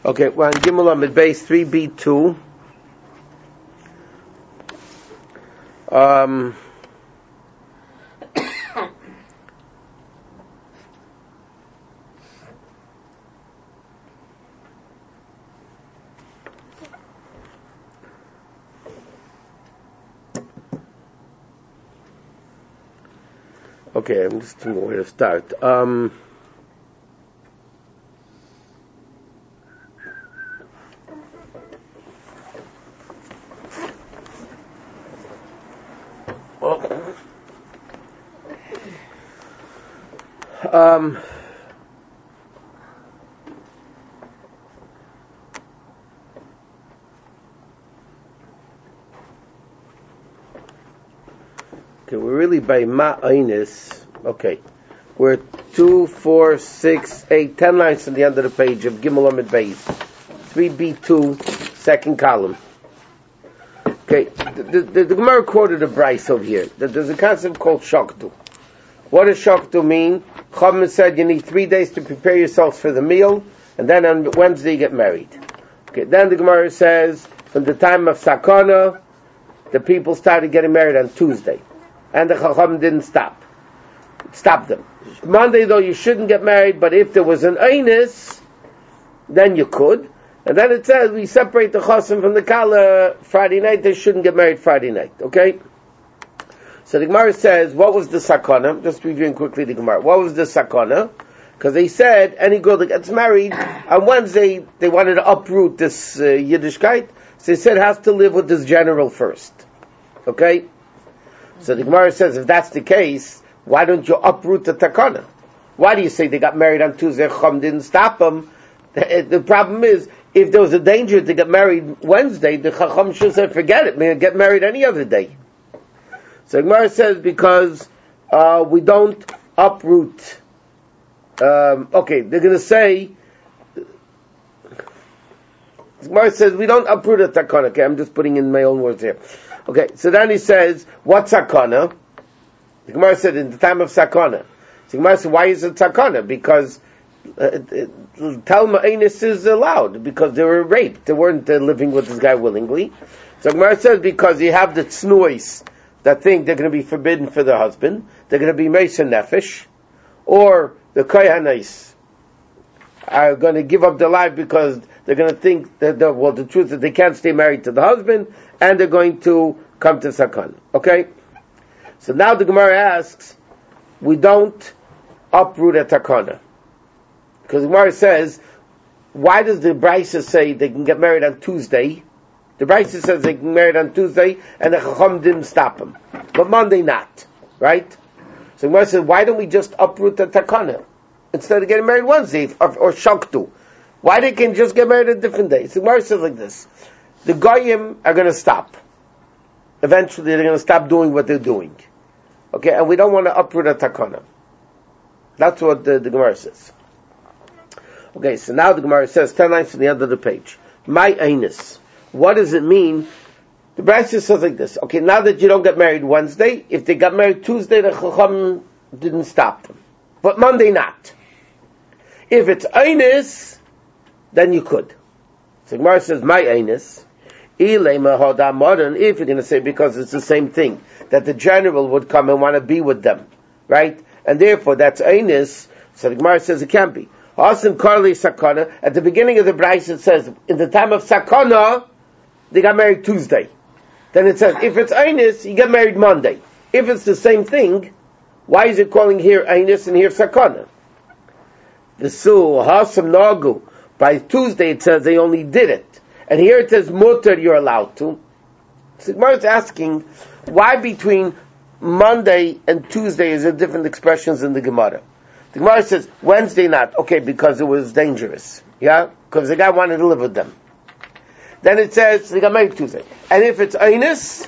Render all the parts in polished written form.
Okay, we're on Gimel Amid Base 3B2. Okay, I'm just thinking where to start. Okay, we're really by Ma'ainis. Okay, we're 2, 4, 6, 8, 10 lines from the end of the page of Gimel Amid Beis 3B2, second column. Okay, the Gemara quoted a Bryce over here. There's a concept called Shoktu. What does Shoktu mean? Chachamim said you need 3 days to prepare yourselves for the meal, and then on Wednesday you get married. Okay, then the Gemara says from the time of Sakana, the people started getting married on Tuesday, and the Chachamim didn't stop them. Monday though you shouldn't get married, but if there was an Einis, then you could. And then it says we separate the Chosim from the Kala Friday night. They shouldn't get married Friday night. Okay. So the Gemara says, what was the sakana? Just reviewing quickly the Gemara. What was the sakana? Because they said any girl that gets married on Wednesday, they wanted to uproot this Yiddishkeit. So they said has to live with this general first. Okay? So the Gemara says, if that's the case, why don't you uproot the takana? Why do you say they got married on Tuesday, Chum didn't stop them? The problem is, if there was a danger to get married Wednesday, the Chacham should say, forget it, man, get married any other day. So Gemara says because we don't uproot. Okay, they're going to say. Gemara says we don't uproot a takana. Okay, I'm just putting in my own words here. Okay, so then he says, what's sakana? The Gemara said in the time of sakana. So Gemara said, why is it sakana? Because Talma Einis is allowed because they were raped. They weren't living with this guy willingly. So Gemara says because you have the tznuis that think they're going to be forbidden for their husband, they're going to be meisa nefesh, or the kohanis are going to give up their life because they're going to think that the truth is they can't stay married to the husband, and they're going to come to sakan. Okay, so now the Gemara asks, we don't uproot a takana. Because the Gemara says, why does the Brisa say they can get married on Tuesday? The Brisa says they can get married on Tuesday, and the Chacham didn't stop them. But Monday not. Right? So the Gemara says, why don't we just uproot the Takana? Instead of getting married Wednesday, or Shoktu. Why they can just get married a different day? So the Gemara says like this. The Goyim are going to stop. Eventually they're going to stop doing what they're doing. Okay? And we don't want to uproot a Takana. That's what the Gemara says. Okay, so now the Gemara says 10 lines from the end of the page. My Einis. What does it mean? The Brisa says like this. Okay, now that you don't get married Wednesday, if they got married Tuesday, the Chacham didn't stop them. But Monday not. If it's Einis, then you could. So the Gemara says, my Einis. If you're going to say because it's the same thing, that the general would come and want to be with them. Right? And therefore that's Einis. So the Gemara says it can't be. Asim Karli Sakana. At the beginning of the Bryce it says, in the time of Sakana, they got married Tuesday. Then it says, if it's Einis, you get married Monday. If it's the same thing, why is it calling here Einis and here Sakana? The Su, Hasam Nagu. By Tuesday it says they only did it. And here it says Mutter, you're allowed to. So Gemara is asking, why between Monday and Tuesday is there different expressions in the Gemara? The Gemara says, Wednesday not. Okay, because it was dangerous. Yeah? Because the guy wanted to live with them. Then it says, they got married Tuesday. And if it's Einis,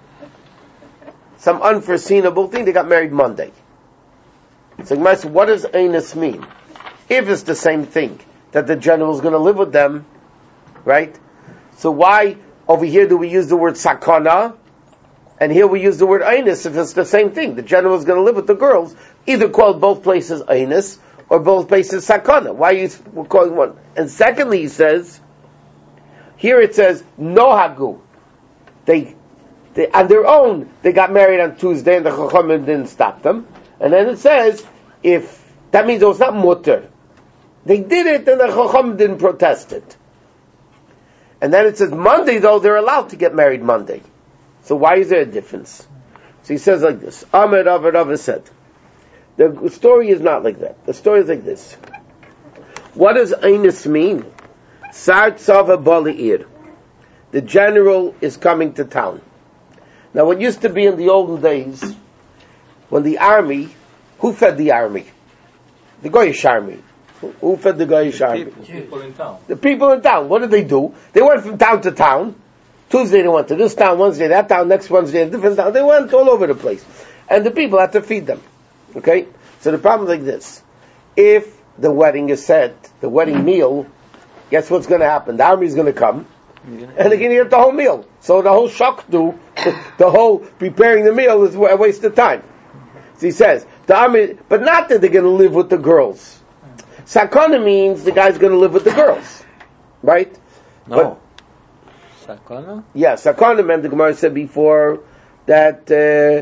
some unforeseeable thing, they got married Monday. So the Gemara says, what does Einis mean? If it's the same thing, that the general is going to live with them, right? So why over here do we use the word sakana, and here we use the word Einis if it's the same thing? The general is going to live with the girls. Either call both places Einis, or both bases sakana? Why are you calling one? And secondly, he says, here it says, nohagu. They on their own, they got married on Tuesday and the Chachamim didn't stop them. And then it says, if, that means it was not mutter. They did it and the Chachamim didn't protest it. And then it says Monday, though, they're allowed to get married Monday. So why is there a difference? So he says like this. Ahmed Rava said, the story is not like that. The story is like this. What does Einus mean? Sar Tzava Bali'ir. The general is coming to town. Now what used to be in the olden days, when the army, who fed the army? The Goyish army. Who fed the Goyish army? People in town. The people in town. What did they do? They went from town to town. Tuesday they went to this town, Wednesday that town, next Wednesday a different town. They went all over the place. And the people had to feed them. Okay? So the problem is like this. If the wedding is set, the wedding meal, guess what's going to happen? The army is going to come, and they're going to eat the whole meal. So the whole shakdu, the whole preparing the meal is a waste of time. So he says, the army, but not that they're going to live with the girls. Sakana means the guy's going to live with the girls. Right? No. Sakana? Yeah, sakana meant, the Gemara said before, that tibol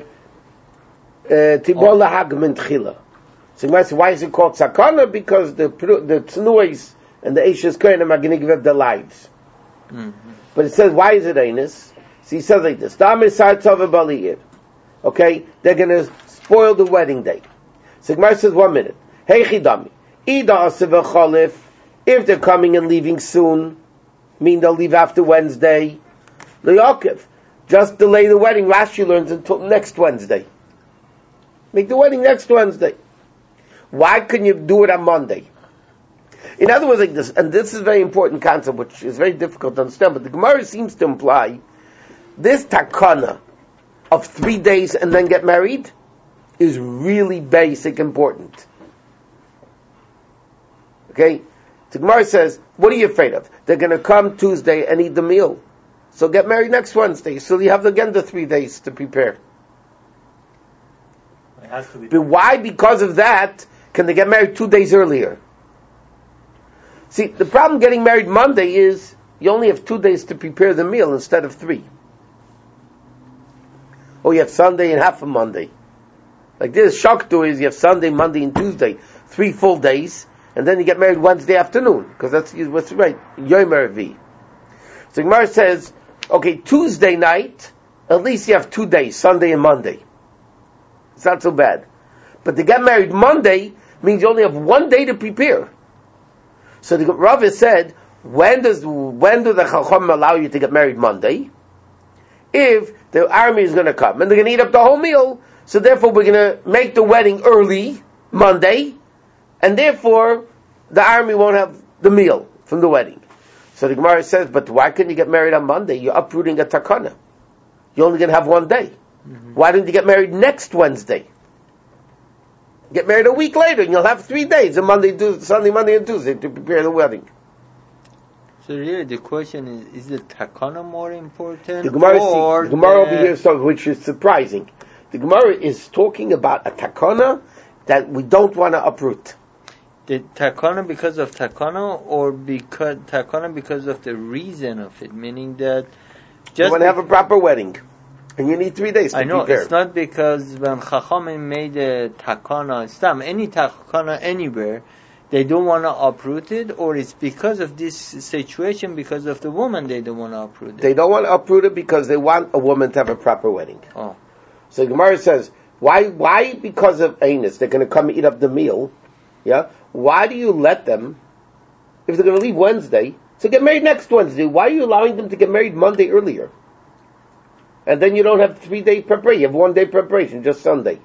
lahag min tchila. So Gemara said, why is it called sakana? Because the tnuais and the Eishes Kohanim are going to give up their lives. Mm-hmm. But it says, why is it Einus? So he says like this, okay, they're going to spoil the wedding day. So Gemara says, 1 minute. Hey chidami, if they're coming and leaving soon, mean they'll leave after Wednesday, just delay the wedding. Rashi learns until next Wednesday. Make the wedding next Wednesday. Why couldn't you do it on Monday? In other words, like this, and this is a very important concept, which is very difficult to understand, but the Gemara seems to imply this takana of 3 days and then get married is really basic, important. Okay? The Gemara says, what are you afraid of? They're going to come Tuesday and eat the meal. So get married next Wednesday. So you have again the 3 days to prepare. It has to be. But why? Because of that, can they get married 2 days earlier? See, the problem getting married Monday is you only have 2 days to prepare the meal instead of 3. Or you have Sunday and half of Monday. Like this, Shaktu is you have Sunday, Monday, and Tuesday. 3 full days. And then you get married Wednesday afternoon. Because that's what's right. Yom Revi. So Gemara says, okay, Tuesday night, at least you have 2 days, Sunday and Monday. It's not so bad. But to get married Monday means you only have 1 day to prepare. So the Rav said, when do the Chacham allow you to get married Monday? If the army is going to come and they're going to eat up the whole meal, so therefore we're going to make the wedding early Monday, and therefore the army won't have the meal from the wedding. So the Gemara says, but why couldn't you get married on Monday? You're uprooting a takana. You're only going to have 1 day. Mm-hmm. Why didn't you get married next Wednesday? Get married a week later, and you'll have 3 days, Sunday, Monday, and Tuesday, to prepare the wedding. So really, the question is the takana more important? The Gemara over here, which is surprising. The Gemara is talking about a takana that we don't want to uproot. The takana because of takana, or because of the reason of it, meaning that you want to have a proper wedding. And you need 3 days to prepare. I know, it's not because when Chachamim made a takana, any takana anywhere, they don't want to uproot it, or it's because of this situation, because of the woman they don't want to uproot it. They don't want to uproot it because they want a woman to have a proper wedding. Oh. So Gemara says, why because of Einus, they're going to come eat up the meal, yeah? Why do you let them, if they're going to leave Wednesday, so get married next Wednesday, why are you allowing them to get married Monday earlier? And then you don't have 3 days preparation. You have 1 day preparation, just Sunday.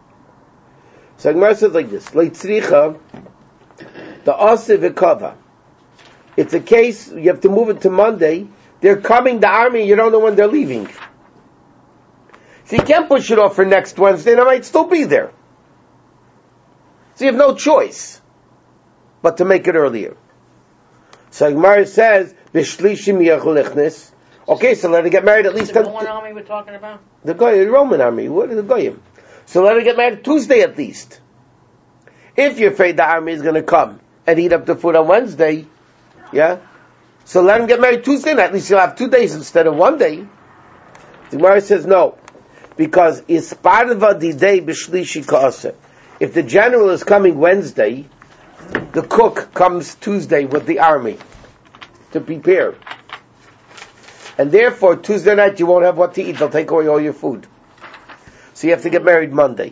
So Gemara says like this: Leitzricha, the Asiv V'Kava. It's a case you have to move it to Monday. They're coming, the army. You don't know when they're leaving, so you can't push it off for next Wednesday. And I might still be there. So you have no choice but to make it earlier. So Gemara says B'Shlishim Yecholichnis. Okay, so let her get married at least. The Roman army we're talking about? The Roman army. What is the Goyim? So let her get married Tuesday at least. If you're afraid the army is going to come and eat up the food on Wednesday, yeah, so let him get married Tuesday night. At least you'll have 2 days instead of 1 day. The Gemara says no, because isparva di day b'shlishi ka'aseh. If the general is coming Wednesday, the cook comes Tuesday with the army to prepare. And therefore, Tuesday night you won't have what to eat. They'll take away all your food. So you have to get married Monday.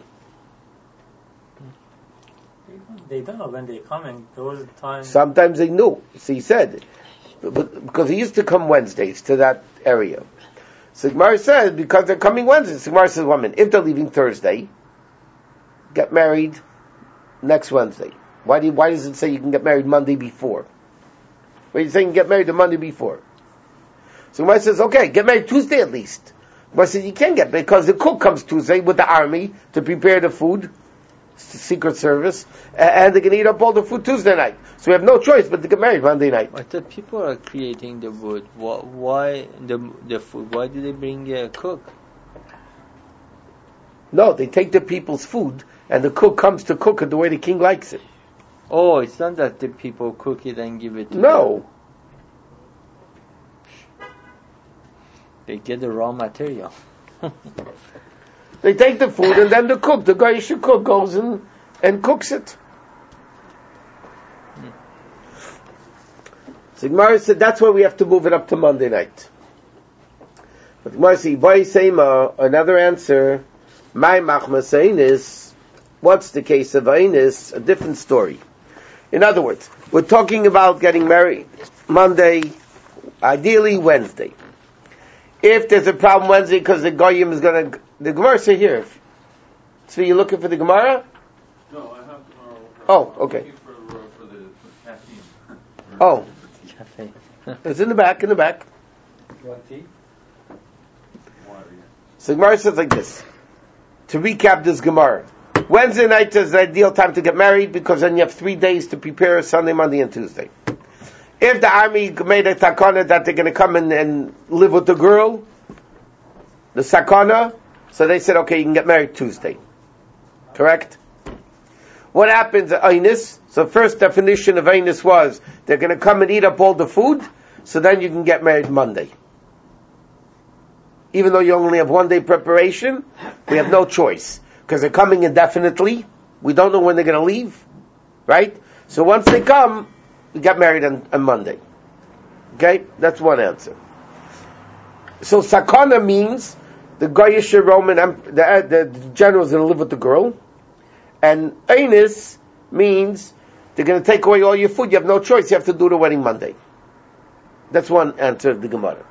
They don't know when they're coming. There was a time. Sometimes they knew. So he said, because he used to come Wednesdays to that area. So Gemara says, because they're coming Wednesdays. So Gemara says, woman, if they're leaving Thursday, get married next Wednesday. Why does it say you can get married Monday before? Why are you saying you can get married the Monday before? So Gemara says, okay, get married Tuesday at least. Gemara says you can't get, because the cook comes Tuesday with the army to prepare the food, Secret Service, and they can eat up all the food Tuesday night. So we have no choice but to get married Monday night. I thought people are creating the wood. Why the food? Why do they bring a cook? No, they take the people's food, and the cook comes to cook it the way the king likes it. Oh, it's not that the people cook it and give it to No. them. They get the raw material. They take the food, and then the Goyish cook, goes and cooks it. So Gemara said that's why we have to move it up to Monday night. But Gemara said, another answer, my machmas is, what's the case of Ainis? A different story. In other words, we're talking about getting married Monday, ideally Wednesday. If there's a problem Wednesday because the Goyim is going to... The Gemara say here. So you're looking for the Gemara? No, I have tomorrow. Oh, okay. I'm looking for the caffeine. Oh. Cafe. It's in the back. You want tea? Water, yeah. So the Gemara says like this. To recap this Gemara. Wednesday night is the ideal time to get married because then you have 3 days to prepare Sunday, Monday, and Tuesday. If the army made a takana that they're going to come and live with the girl, the sakana, so they said, okay, you can get married Tuesday. Correct? What happens at Ainis? So first definition of Ainis was, they're going to come and eat up all the food, so then you can get married Monday. Even though you only have 1 day preparation, we have no choice. Because they're coming indefinitely. We don't know when they're going to leave. Right? So once they come, we get married on Monday. Okay? That's one answer. So sakana means the Goyish Roman, the general is going to live with the girl. And Ainis means they're going to take away all your food. You have no choice. You have to do the wedding Monday. That's one answer of the Gemara.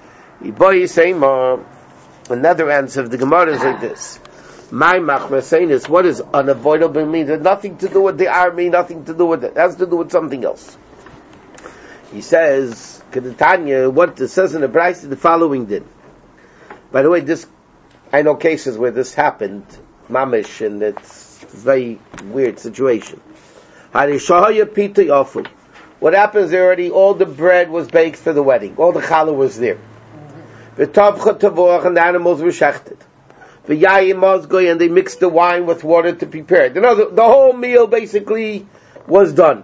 Another answer of the Gemara is like this. My machmas is what is unavoidable means. It has nothing to do with the army, nothing to do with it. It has to do with something else. He says, Kedetanya, what it says in the Bryce is the following din. By the way, I know cases where this happened, mamish, and it's a very weird situation. What happens already, all the bread was baked for the wedding. All the challah was there. The and the animals were shechted. And they mixed the wine with water to prepare it. The whole meal basically was done.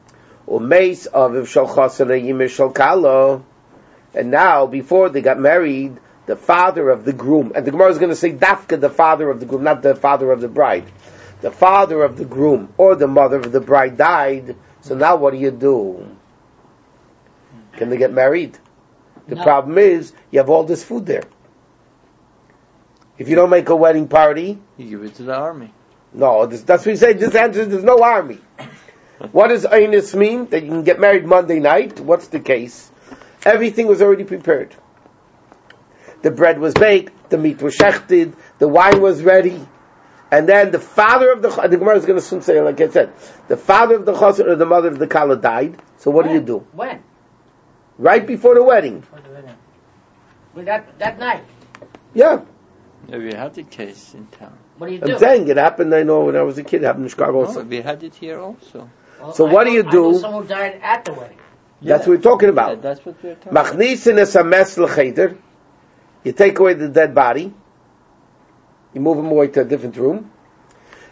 And now, before they got married, the father of the groom, and the Gemara is going to say dafka, the father of the groom, not the father of the bride. The father of the groom or the mother of the bride died. So now what do? Can they get married? The problem is, you have all this food there. If you don't make a wedding party, you give it to the army. No, that's what we say. This answer, there's no army. What does Ainis mean? That you can get married Monday night? What's the case? Everything was already prepared. The bread was baked, the meat was shechted, the wine was ready, and then the father of the Gemara is going to soon say, like I said, the father of the chassan or the mother of the kala died. So what do you do? When? Right before the wedding. Well, that night. Yeah. Yeah, we had the case in town. What do you do? I'm saying it happened. I know when I was a kid. It happened in Chicago also. No, we had it here also. Well, So what do you do? I know someone died at the wedding. That's what we're talking about. Yeah, that's what we're talking about. Machnisin es hames l'cheder. You take away the dead body. You move him away to a different room.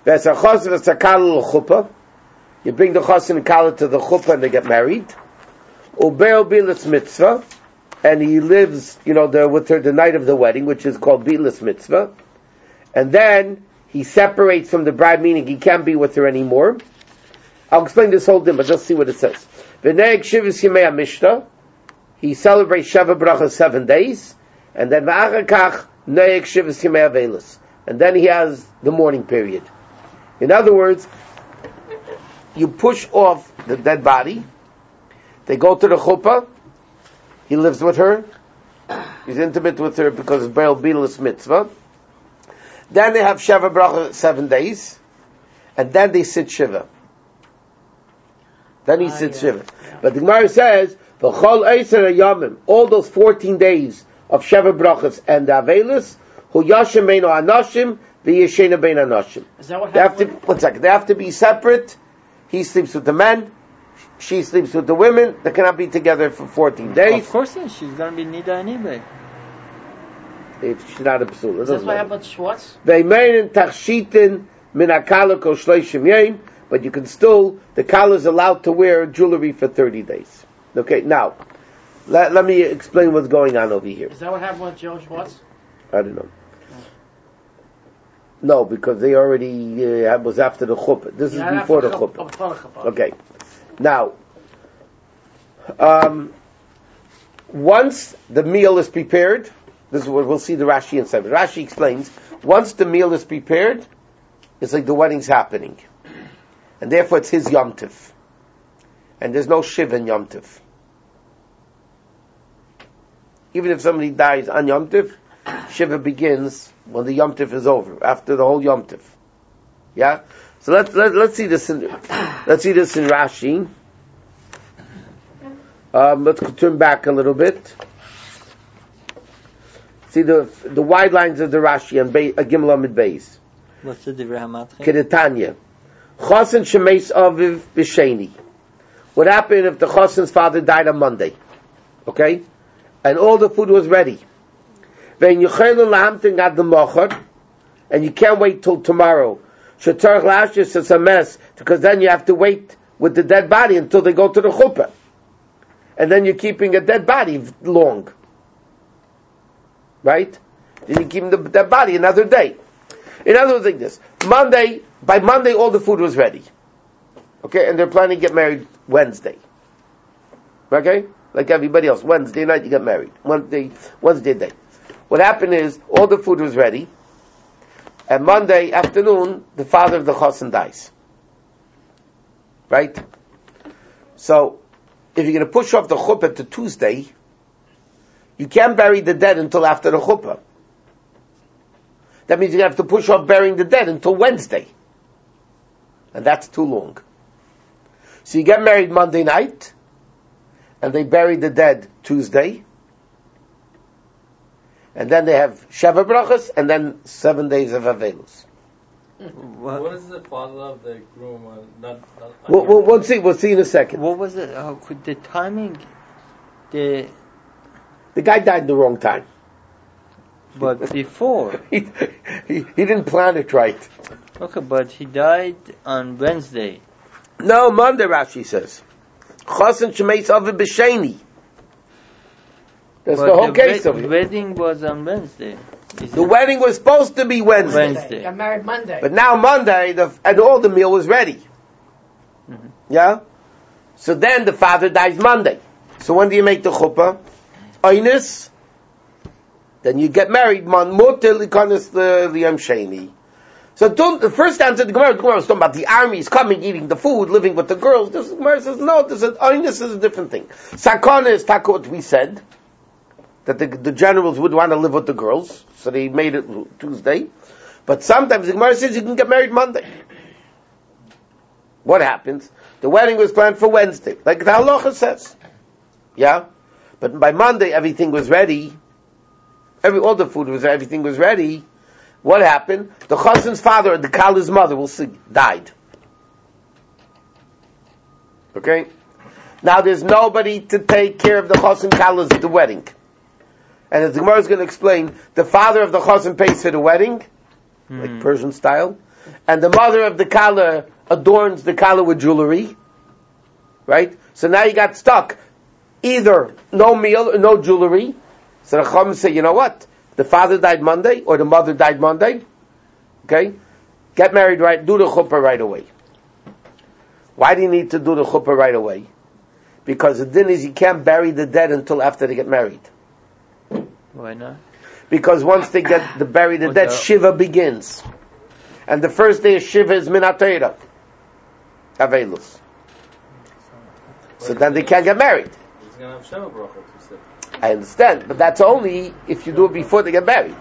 You bring the chosin and kala to the chuppah and they get married. Ubeil bilas mitzvah, and he lives, with her the night of the wedding, which is called bilas mitzvah. And then he separates from the bride, meaning he can't be with her anymore. I'll explain this whole thing, but just see what it says. V'neig shivus yimei mishnah. He celebrates Sheva Bracha 7 days, and then v'achakach neig shivus yimei avelis. And then he has the mourning period. In other words, you push off the dead body, they go to the chuppah, he lives with her, he's intimate with her because it's Beil Bilas Mitzvah. Then they have Sheva Bracha 7 days, and then they sit Shiva. Then he sits Shiva. Yeah. But the Gemara says, V'chol Eiser Yamim, all those 14 days of Sheva Brachas and the Avelis, Hu Yashem Beino Anashim, V'yeshena Bein Anashim. Is that what happened? One second. They have to be separate. He sleeps with the men, she sleeps with the women. They cannot be together for 14 days. Of course not. She's going to be Nida anyway. If she's not a psul. Is that what happened, Schwartz? V'ymein tachshitin min hakala kol shleishim yom. But you can still, the kala is allowed to wear jewelry for 30 days. Okay, now, let me explain what's going on over here. Is that what happened with Joe Schwartz? I don't know. No, because they already was after the chuppah. This is before the chuppah. Okay. Now, once the meal is prepared, this is what we'll see the Rashi inside. Rashi explains, once the meal is prepared, it's like the wedding's happening. And therefore it's his Yom Tif. And there's no Shiva in Yom Tif. Even if somebody dies on Yom Tif, Shiva begins when the Yom Tif is over, after the whole Yom Tif. Yeah? So let's see this in Rashi. Let's turn back a little bit. See the wide lines of the Rashi and Gimel Amid Beis. What's the Divrei HaMatchil? Kedetanya. Chosin shemeis aviv b'sheni. What happened if the chosin's father died on Monday? Okay? And all the food was ready. And you can't wait till tomorrow. It's a mess, because then you have to wait with the dead body until they go to the chuppah. And then you're keeping a dead body long. Right? Then you keep the dead body another day. In other words, like this. By Monday all the food was ready. Okay? And they're planning to get married Wednesday. Okay? Like everybody else. Wednesday night you get married. Wednesday day. What happened is, all the food was ready, and Monday afternoon, the father of the chosin dies. Right? So, if you're going to push off the chuppah to Tuesday, you can't bury the dead until after the chuppah. That means you have to push off burying the dead until Wednesday. And that's too long. So you get married Monday night, and they bury the dead Tuesday, and then they have Sheva Brachas, and then 7 days of Avelus. What is the father of the groom? We'll see in a second. What was it? The timing? The guy died in the wrong time. But before. he didn't plan it right. Okay, but he died on Wednesday. No, Monday, Rashi says. Chosin shemeis aviv b'sheni. That's the whole case of it. The wedding was on Wednesday. The wedding was supposed to be Wednesday. Got married Monday. But now Monday, and all the meal was ready. Mm-hmm. Yeah? So then the father dies Monday. So when do you make the chuppah? Oynis. Then you get married Mutil Ikonis the Yom Sheni. So the first answer the Gemara was talking about the army is coming, eating the food, living with the girls. This Gemara says no. Oynis is a different thing. Sakana is what we said, that the generals would want to live with the girls, so they made it Tuesday. But sometimes the Gemara says you can get married Monday. What happens? The wedding was planned for Wednesday, like the halacha says. Yeah? But by Monday everything was ready. All the food was, everything was ready. What happened? The chosin's father and the kala's mother died. Okay? Now there's nobody to take care of the chosin kala's at the wedding. And as the Gemara is going to explain, the father of the chosin pays for the wedding, like Persian style, and the mother of the kala adorns the kala with jewelry, right? So now you got stuck. Either no meal or no jewelry. So the Chacham say, you know what? The father died Monday or the mother died Monday. Okay? Get married right, do the chuppah right away. Why do you need to do the chuppah right away? Because the din is you can't bury the dead until after they get married. Why not? Because once they bury the dead, Shiva begins. And the first day of Shiva is Minat Torah. Avelus. So then they can't get married. He's going to have Sheva Brachot, you said. I understand, but that's only if you do it before they get married.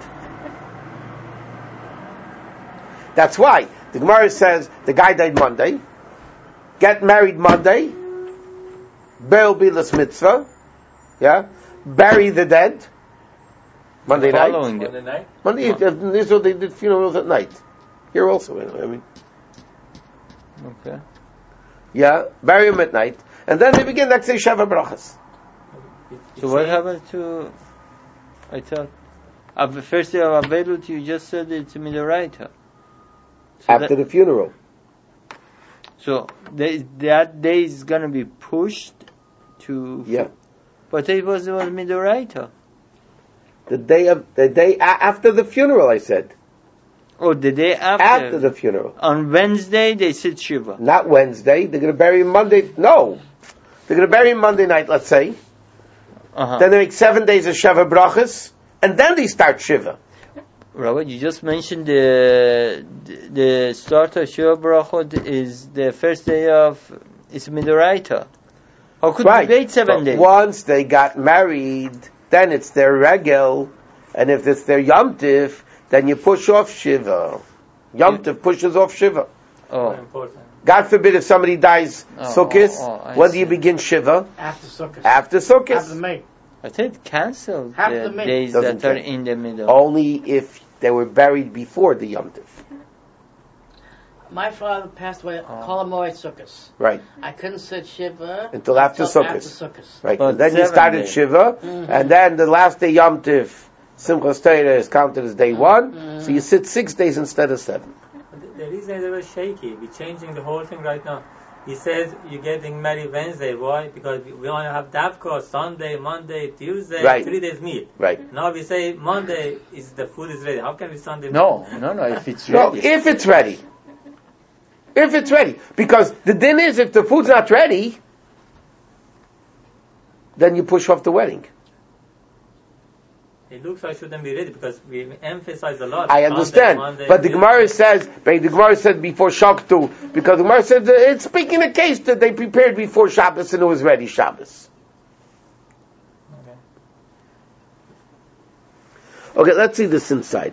That's why the Gemara says the guy died Monday, get married Monday, Be'el Bilas Mitzvah, yeah, bury the dead Monday night. Monday night? Monday, in Israel they did funerals at night. Here also, I mean. Okay. Yeah, bury him at night, and then they begin next day Sheva Brachas. So what happened to? I thought the first day of Avelut, you just said it's Midoraita. So After the funeral. So that day is going to be pushed to. Yeah. But it was Midoraita. The day after the funeral, I said. Oh, the day after. After the funeral. On Wednesday, they said Shiva. Not Wednesday. They're going to bury him Monday. No. They're going to bury him Monday night, let's say. Uh-huh. Then they make 7 days of Sheva Brachas, and then they start Shiva. Robert, you just mentioned the start of Shiva Brachot is the first day of it's Midoraita. How could we wait 7 days? Once they got married, then it's their regel, and if it's their Yom Tif, then you push off Shiva. Yom Tif pushes off Shiva. Oh. Very important. God forbid if somebody dies Sukkot, when do you begin Shiva? After Sukkot. After Sukkot. After May. I think cancelled Half the the May. days Doesn't that are count. in the middle. Only if they were buried before the Yom Tif. My father passed away Kol HaMoed Sukkot. Right. I couldn't sit Shiva Until after Sukkot. After Sukkot. Right. But And then you 7 started days. Shiva, and then the last day Yom Tif, Simchas Torah is counted as day 1, so you sit 6 days instead of 7. The reason they were shaky, we're changing the whole thing right now. He says you're getting married Wednesday. Why? Because we want to have Davka Sunday, Monday, Tuesday, Right. 3 days meal. Right. Now we say Monday is the food is ready. How can we Sunday? No, if it's No, ready. if it's ready. If it's ready. Because the din is, if the food's not ready, then you push off the wedding. It looks like it shouldn't be ready because we emphasize a lot. I understand. Monday, But the Tuesday. Gemara said before Shaktu, because the Gemara said it's speaking a case that they prepared before Shabbos and it was ready Shabbos. Okay, let's see this inside.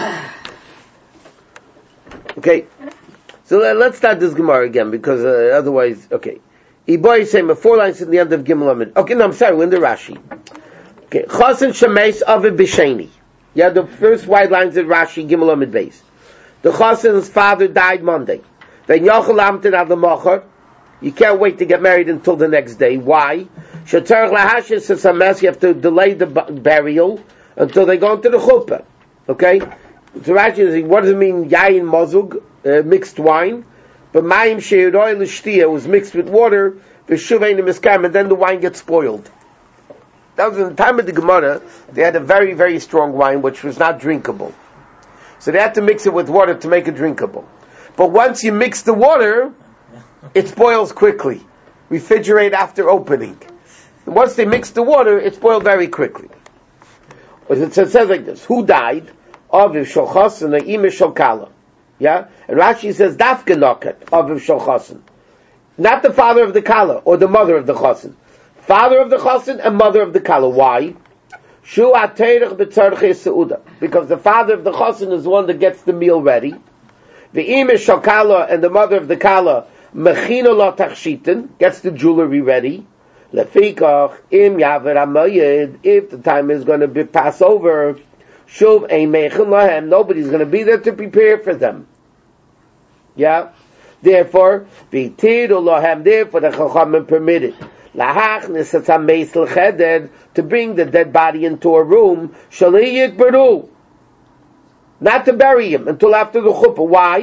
Okay, so let's start this Gemara again because otherwise, okay. Iboy is saying 4 lines at the end of Gimel Amid. Okay, no, I'm sorry, we're in the Rashi. Okay, Chasen Shemeis Aviv B'Sheni. Yeah, the first white lines at Rashi, Gimel Amid Beis. The Chasen's father died Monday. Then Yochel Amtin Ad L'Mochar. You can't wait to get married until the next day. Why? Sheterach Lahashis says a mess. You have to delay the burial until they go into the chuppah. Okay? So Rashi is saying, what does it mean? Yayin Mozug, mixed wine. But Mayim Sheiroi L'Shtia was mixed with water. V'shuvein Miskam, and then the wine gets spoiled. That was in the time of the Gemara. They had a very, very strong wine which was not drinkable. So they had to mix it with water to make it drinkable. But once you mix the water, it spoils quickly. Refrigerate after opening. And once they mix the water, it spoiled very quickly. It says like this: Who died? Aviv Sholchasan and Ime Sholkala. Yeah, and Rashi says Dafka Nokat Aviv Sholchasan, not the father of the Kala or the mother of the Chasan. Father of the Chasan and mother of the Kala. Why? Because the father of the Chasan is the one that gets the meal ready. The Ime Shokala and the mother of the Kala, Mechina la Tachshitin, gets the jewelry ready. Lefikach, Im Yaver Amayid, if the time is going to be pass over, Shuv Ein Mechin Lahem, nobody's going to be there to prepare for them. Yeah? Therefore, V'tir Lahem, therefore the Chachamim permitted. To bring the dead body into a room, not to bury him until after the chuppah. Why?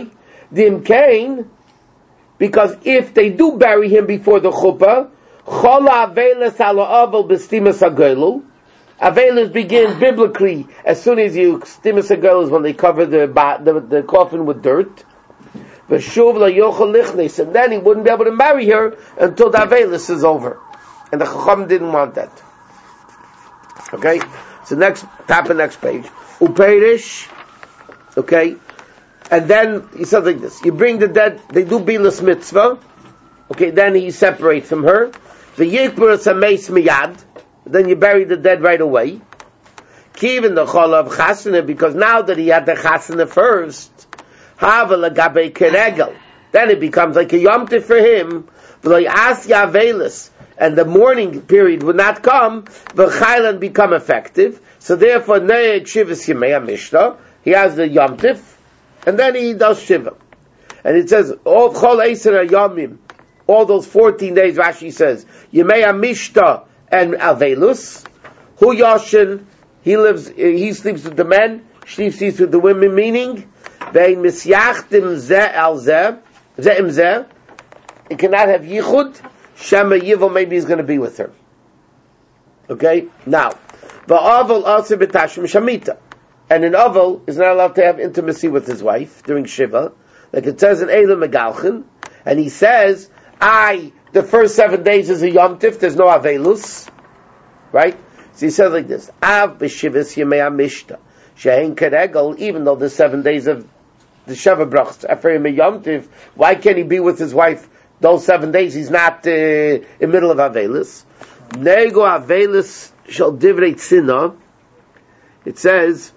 Dim Kain, because if they do bury him before the chuppah, chola avelis ala avel b'stimas hagolul. Avelis begin biblically as soon as you stimas hagolul is when they cover the coffin with dirt. V'shuv la yochel lichnes, and then he wouldn't be able to marry her until the avelis is over. And the Chacham didn't want that. Okay, so next page. Upeirish, okay, and then he says like this: you bring the dead, they do bilas mitzvah, okay, then he separates from her. The yikbur sameis miyad, then you bury the dead right away. Kivin the chol of chasana, because now that he had the chasana first, hava lagabe keregel, then it becomes like a yom tov for him. V'lo yas yavelis, and the mourning period would not come, the chaylan become effective. So therefore, ne'ed shivas yemei mishnah, he has the yom tif, and then he does shiva. And it says, all chol eiser yomim, all those 14 days, Rashi says, yemei mishnah and avelus, hu yoshin, he sleeps with the men, she sleeps with the women, meaning, ve'in misyachtim zeh al zeh, zeh im zeh, it cannot have yichud, Shema Yivol, maybe he's going to be with her. Okay? Now, Va'aval also b'tashim shamita. And an aval is not allowed to have intimacy with his wife during Shiva. Like it says in Eilim Megalchin. And he says, the first 7 days is a Yom Tif, there's no Avelus. Right? So he says like this, Av b'shivas yemei mishta. She'en keregel, even though there's 7 days of the Sheva brachas, after him a Yom Tif, why can't he be with his wife those 7 days? He's not in the middle of Avelis. Nego Avelis shall divrei tzina. It says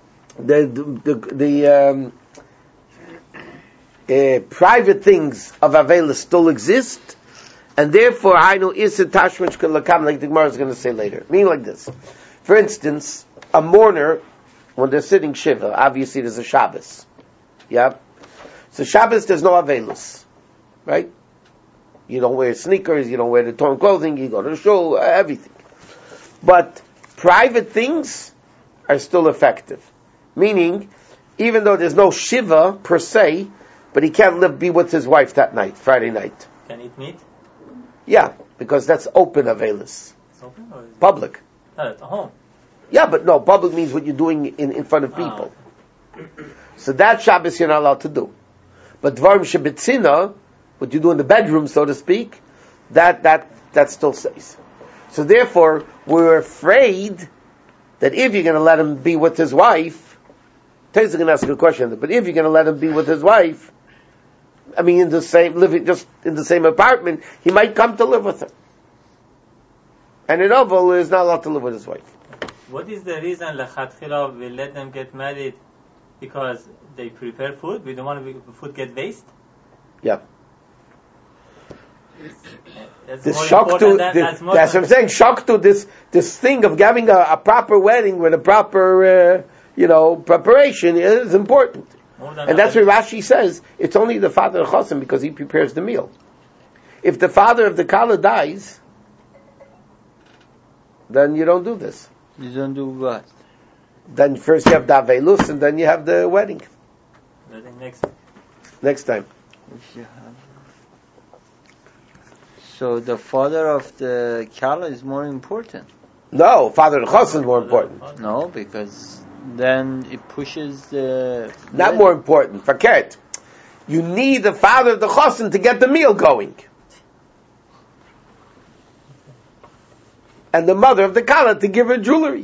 the private things of Avelis still exist, and therefore I know is a tashmish lakam, like the Gemara is going to say later. Meaning like this. For instance, a mourner, when they're sitting Shiva, obviously there's a Shabbos. Yeah? So Shabbos there's no Avelis. Right? You don't wear sneakers, you don't wear the torn clothing, you go to the show, everything. But private things are still effective. Meaning, even though there's no Shiva per se, but he can't be with his wife that night, Friday night. Can eat meat? Yeah, because that's open Avelis. It's open or is it? Public. No, it's at home. Yeah, but no, public means what you're doing in front of people. So that Shabbos you're not allowed to do. But Dvarim Shebetzina, what you do in the bedroom, so to speak, that still stays. So therefore, we're afraid that if you're going to let him be with his wife, Tai's going to ask a question, but if you're going to let him be with his wife, I mean, just in the same apartment, he might come to live with her. And an oval is not allowed to live with his wife. What is the reason Lechatchila we let them get married? Because they prepare food? We don't want food get waste? Yeah. That's what I'm saying. Shock to this thing of having a proper wedding with a proper, preparation is important. And that's where Rashi says it's only the father of Chosim because he prepares the meal. If the father of the Kala dies, then you don't do this. You don't do what? Then first you have the Avelus and then you have the wedding. Next time. So the father of the Kala is more important. No, father of Chosim is more important. No, because then it pushes the... Not more important. Fakert. You need the father of the Chosim to get the meal going. And the mother of the Kala to give her jewelry.